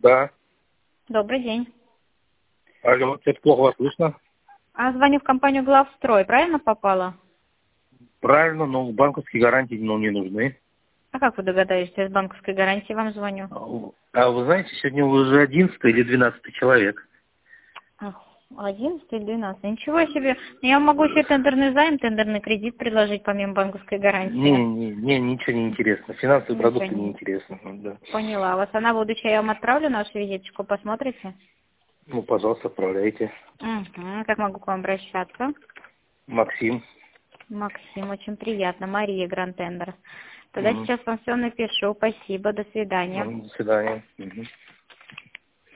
Да. Добрый день. Алло, это плохо вас слышно? Звоню в компанию «Главстрой». Правильно попала? Правильно, но банковские гарантии не нужны. А как вы догадались, что я с банковской гарантией вам звоню? А вы знаете, сегодня вы уже 11 или 12 человек. Ах, 11 или 12. Ничего себе. Я могу еще тендерный займ, тендерный кредит предложить помимо банковской гарантии. Ничего не интересно. Финансовые Ничего продукты не не интересны. Да. поняла вас. А на будущее я вам отправлю нашу визиточку, посмотрите? Ну, пожалуйста, отправляйте. Угу. Как могу к вам обращаться? Максим. Максим, очень приятно. Мария Гранд-Тендер. Тогда Мгм. сейчас вам все напишу. Спасибо, до свидания. До свидания. Мгм.